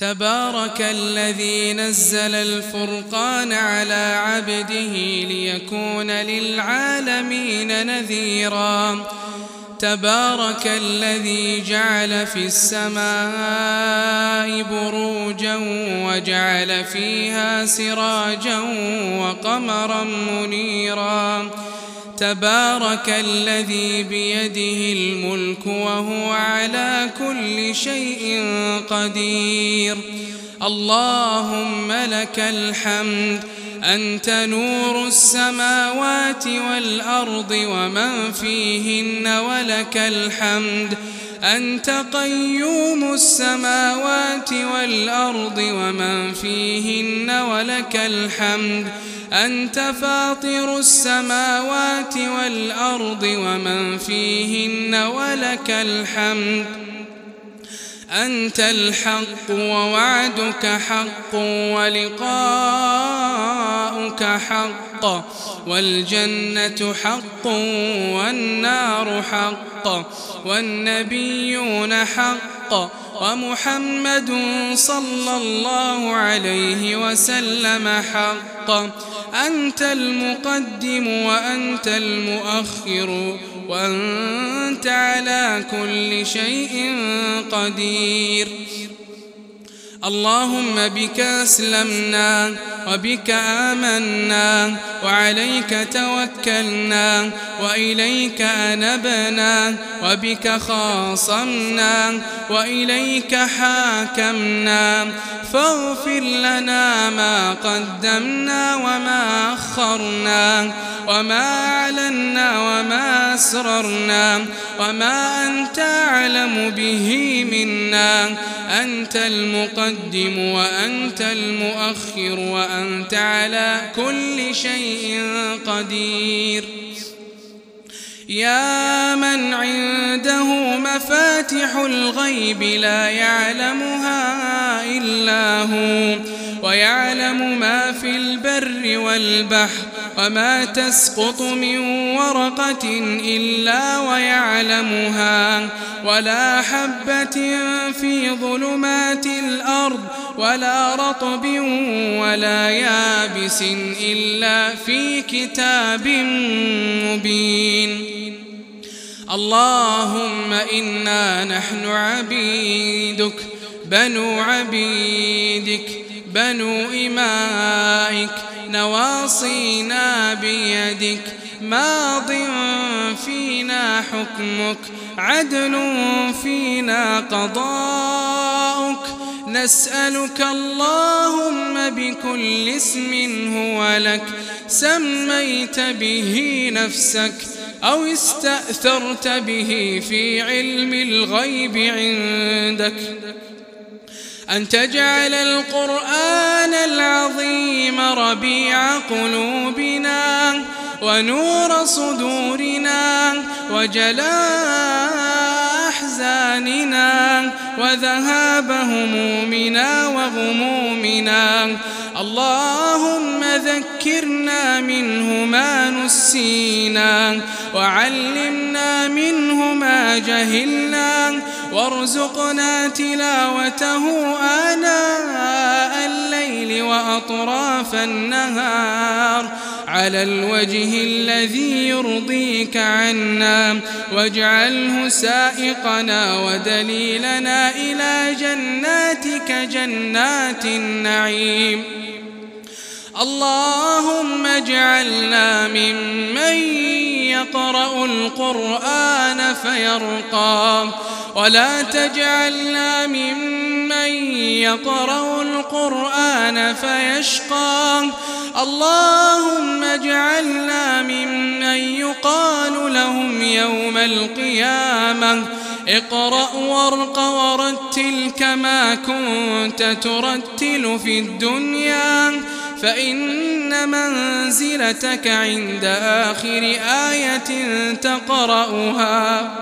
تبارك الذي نزل الفرقان على عبده ليكون للعالمين نذيرا تبارك الذي جعل في السماء بروجا وجعل فيها سراجا وقمرا منيرا تبارك الذي بيده الملك وهو على كل شيء قدير اللهم لك الحمد أنت نور السماوات والأرض ومن فيهن ولك الحمد أنت قيوم السماوات والأرض ومن فيهن ولك الحمد أنت فاطر السماوات والأرض ومن فيهن ولك الحمد أنت الحق ووعدك حق ولقاؤك حق والجنة حق والنار حق والنبيون حق ومحمد صلى الله عليه وسلم حق أنت المقدم وأنت المؤخر وأنت على كل شيء قدير اللهم بك أسلمنا وبك آمنا وعليك توكلنا وإليك أنبنا وبك خاصمنا وإليك حاكمنا فاغفر لنا ما قدمنا وما أخرنا وما أعلنا وما أسررنا وما أنت أعلم به منا أنت المقدم وأنت المؤخر وأنت على كل شيء قدير يا من عنده مفاتح الغيب لا يعلمها إلا هو ويعلم ما في البر والبحر وما تسقط من ورقة إلا ويعلمها ولا حبة في ظلمات الأرض ولا رطب ولا يابس إلا في كتاب مبين اللهم إنا نحن عبيدك بنو عبيدك بنو إمائك نواصينا بيدك ماض فينا حكمك عدل فينا قضاؤك نسألك اللهم بكل اسم هو لك سميت به نفسك أو استأثرت به في علم الغيب عندك أن تجعل القرآن العظيم ربيع قلوبنا ونور صدورنا وجلاء أحزاننا وذهاب همومنا وغمومنا اللهم ذكرنا منه ما نسينا وعلمنا منه ما جهلنا وارزقنا تلاوته آناء الليل وأطراف النهار على الوجه الذي يرضيك عنا واجعله سائقنا ودليلنا إلى جناتك جنات النعيم اللهم اجعلنا ممن يقرأ القرآن فيرقى ولا تجعلنا ممن يقرأ القرآن فيشقى اللهم اجعلنا ممن يقال لهم يوم القيامة اقرأ وارق ورتل كما كنت ترتل في الدنيا فإن منزلتك عند آخر آية تقرأها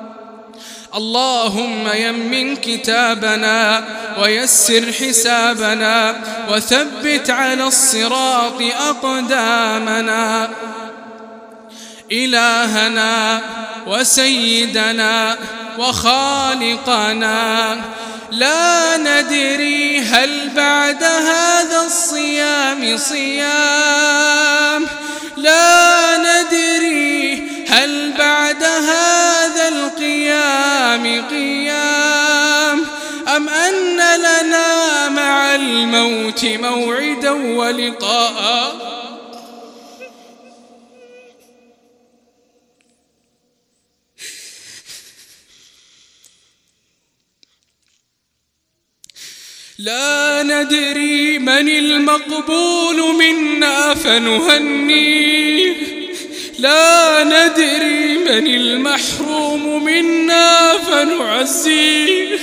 اللهم يمن كتابنا ويسر حسابنا وثبت على الصراط أقدامنا إلهنا وسيدنا وخالقنا لا ندري هل بعد هذا الصيام صيام، لا ندري هل بعد هذا القيام قيام، أم أن لنا مع الموت موعدا ولقاء. لا ندري من المقبول منا فنهنيه، لا ندري من المحروم منا فنعزيه.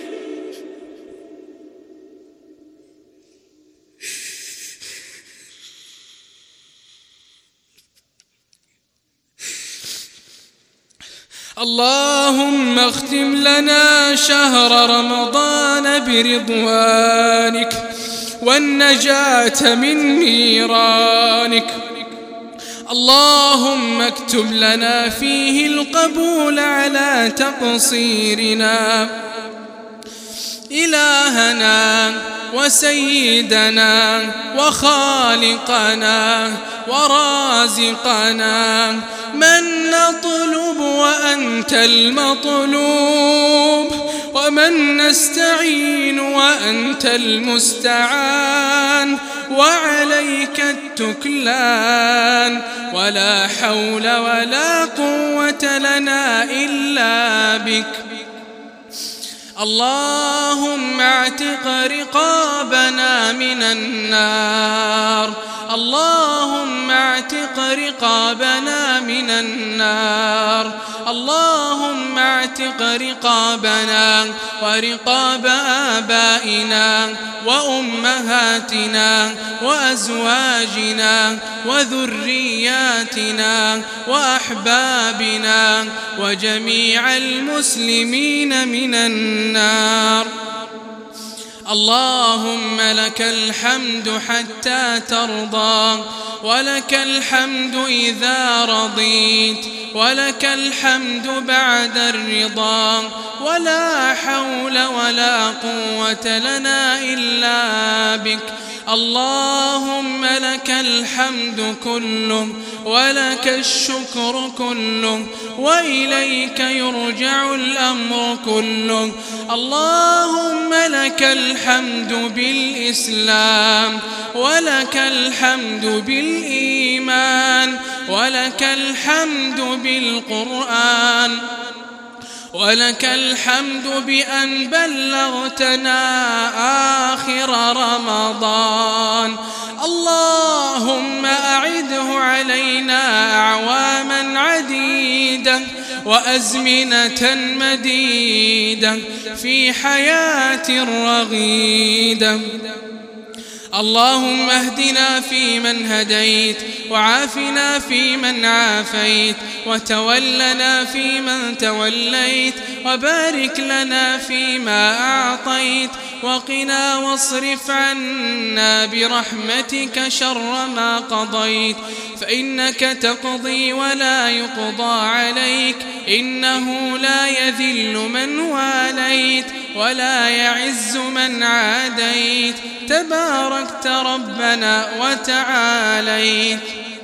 اللهم اختم لنا شهر رمضان برضوانك والنجاة من نيرانك. اللهم اكتب لنا فيه القبول على تقصيرنا. إلهنا وسيدنا وخالقنا ورازقنا، من نطلب وأنت المطلوب، ومن نستعين وأنت المستعان، وعليك التكلان، ولا حول ولا قوة لنا إلا بك. اللهم اعتق رقابنا من النار، اللهم اعتق رقابنا من النار، اللهم اعتق رقابنا ورقاب آبائنا وأمهاتنا وأزواجنا وذرياتنا وأحبابنا وجميع المسلمين من النار. اللهم لك الحمد حتى ترضى، ولك الحمد إذا رضيت، ولك الحمد بعد الرضا، ولا حول ولا قوة لنا إلا بك. اللهم لك الحمد كله ولك الشكر كله وإليك يرجع الأمر كله. اللهم لك الحمد بالإسلام، ولك الحمد بالإيمان، ولك الحمد بالقرآن، ولك الحمد بأن بلغتنا آخر رمضان. اللهم أعده علينا أعواما عديدة وأزمنة مديدة في حياة رغيدة. اللهم اهدنا فيمن هديت، وعافنا فيمن عافيت، وتولنا فيمن توليت، وبارك لنا فيما أعطيت، وقنا واصرف عنا برحمتك شر ما قضيت، فإنك تقضي ولا يقضى عليك، إنه لا يذل من واليت ولا يعز من عاديت، تباركت ربنا وتعاليت.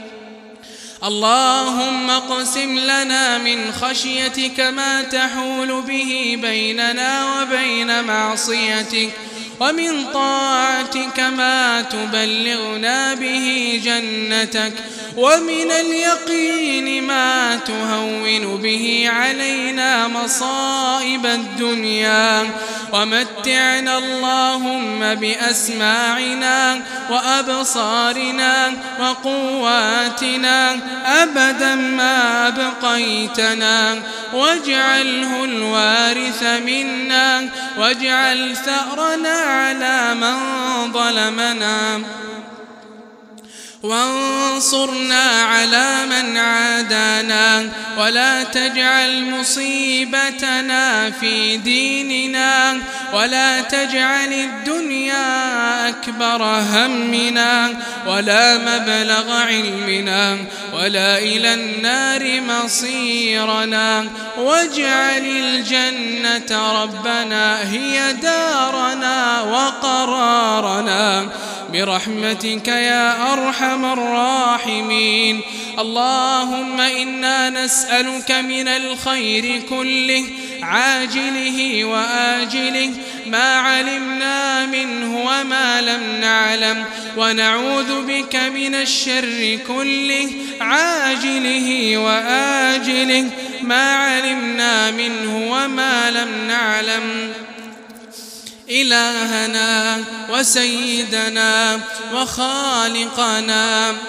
اللهم اقسم لنا من خشيتك ما تحول به بيننا وبين معصيتك، ومن طاعتك ما تبلغنا به جنتك، ومن اليقين ما تهون به علينا مصائب الدنيا، ومتعنا اللهم بأسماعنا وأبصارنا وقواتنا أبدا ما أبقيتنا، واجعله الوارث منا، واجعل ثأرنا على من ظلمنا، وانصرنا على من عادانا ولا تجعل مصيبتنا في ديننا ولا تجعل الدنيا أكبر همنا ولا مبلغ علمنا ولا إلى النار مصيرنا واجعل الجنة ربنا هي دارنا وقرارنا برحمتك يا أرحم الراحمين. اللهم إنا نسألك من الخير كله عاجله وآجله ما علمنا منه وما لم نعلم ونعوذ بك من الشر كله عاجله وآجله ما علمنا منه وما لم نعلم. إلهنا وسيدنا وخالقنا،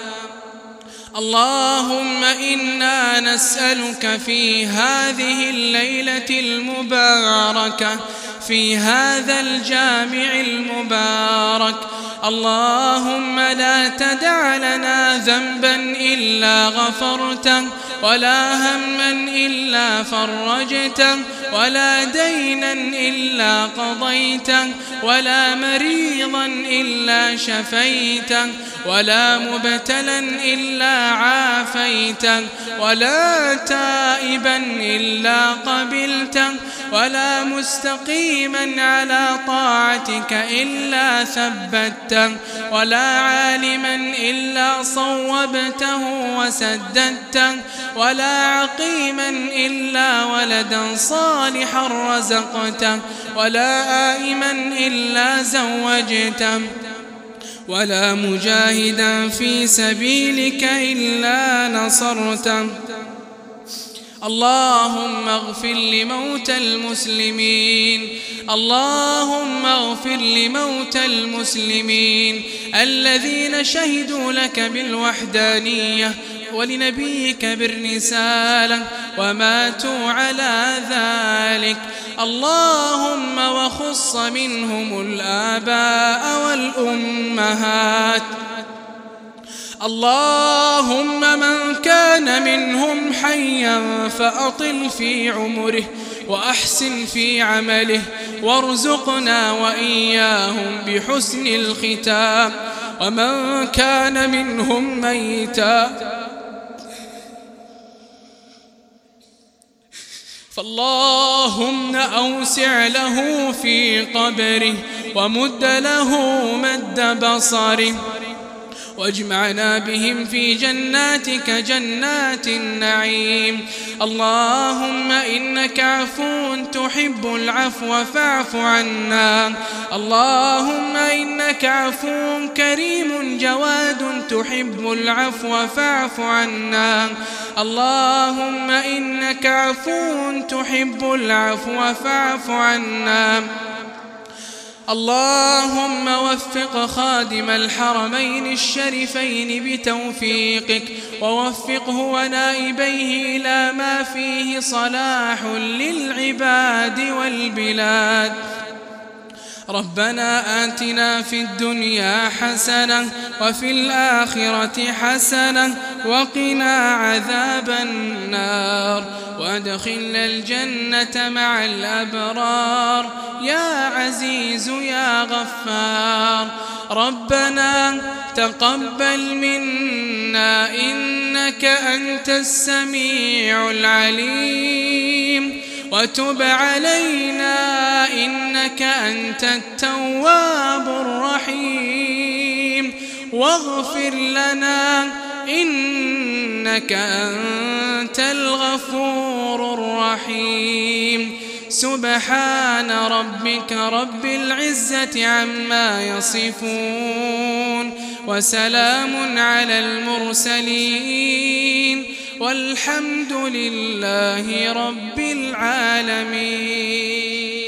اللهم إنا نسألك في هذه الليلة المباركة في هذا الجامع المبارك، اللهم لا تدع لنا ذنبا إلا غفرته ولا هما إلا فرجته ولا دينا إلا قضيته ولا مريضا إلا شفيته ولا مبتلا إلا عافيته ولا تائبا إلا قبلته ولا مستقيما على طاعتك إلا ثبته ولا عالما إلا صوبته وسددته ولا عقيما إلا ولدا صالحا رزقته ولا آئما إلا زوجته ولا مجاهدا في سبيلك إلا نصرته. اللهم اغفر لموتى المسلمين، اللهم اغفر لموتى المسلمين الذين شهدوا لك بالوحدانية ولنبيك بالرسالة وماتوا على ذلك، اللهم وخص منهم الآباء والأمهات. اللهم من كان منهم حيا فأطل في عمره وأحسن في عمله وارزقنا وإياهم بحسن الختام، ومن كان منهم ميتا فاللهم أوسع له في قبره ومد له مد بصره واجمعنا بهم في جناتك جنات النعيم. اللهم إنك عفو تحب العفو فاعف عنا، اللهم إنك عفو كريم جواد تحب العفو فاعف عنا، اللهم إنك عفو تحب العفو فاعف عنا. اللهم وفق خادم الحرمين الشريفين بتوفيقك ووفقه ونائبيه إلى ما فيه صلاح للعباد والبلاد. ربنا آتنا في الدنيا حسنة وفي الآخرة حسنة وقنا عذاب النار وادخلنا الجنة مع الأبرار يا عزيز يا غفار. ربنا تقبل منا إنك أنت السميع العليم وتب علينا إنك أنت التواب الرحيم واغفر لنا إنك أنت الغفور الرحيم. سبحان ربك رب العزة عما يصفون وسلام على المرسلين والحمد لله رب العالمين.